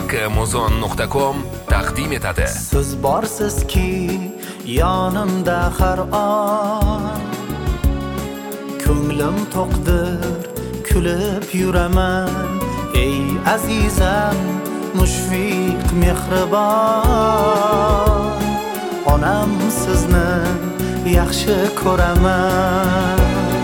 Haqqimuzon.com taqdim etadi. Siz borsizki yonimda har on, ko'nglim to'qdir, kulib yuraman. Ey azizam, mushfiq mehribon, onam sizni yaxshi ko'raman.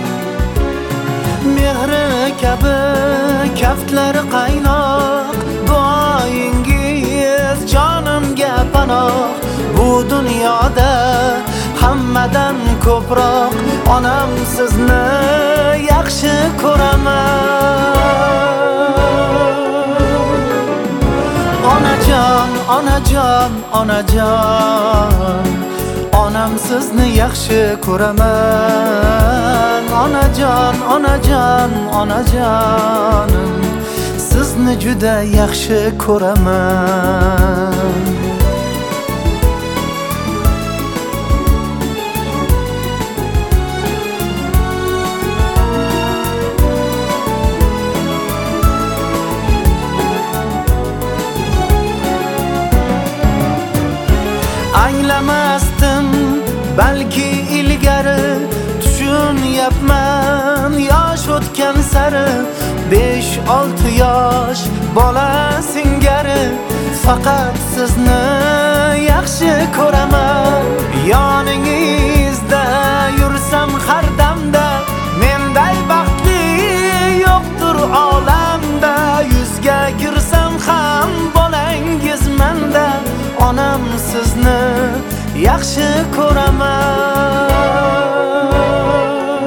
Mehri kabi kaftlari qaynoq, duoyingiz jonimga panoh. Bu dunyoda hammadan ko'proq onam sizni yaxshi ko'raman. Onajon, onajon, onajon, onam sizni yaxshi ko'raman. Onajon, onajon, onajonim, sizni juda yaxshi ko'raman. Anglamasdim balki ilgari, tushunyapman yosh o'tgan sari. 5-6 yosh bola singari, faqat sizni yaxshi ko'raman. Yoningizda yursam har damda, menday baxtli yo'qdir olamda. Yuzga kirsam ham bolangiz menda, onam sizni yaxshi ko'raman.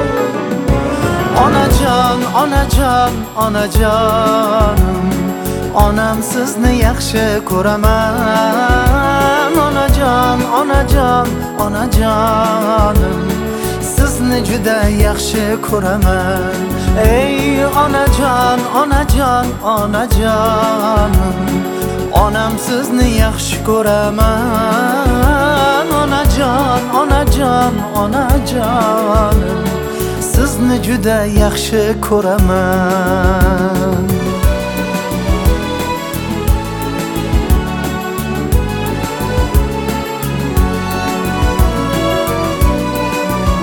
Onajon, onajon, onajonim, onam sizni yaxshi ko'raman. Onajon, onajon, onajonim, sizni juda yaxshi ko'raman. Ey onajon, onajon, onajonim, onam sizni yaxshi ko'raman. Onajon, onajon, onajonim, sizni juda yaxshi ko'raman.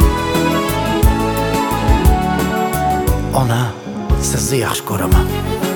Ona, sizni yaxshi ko'raman.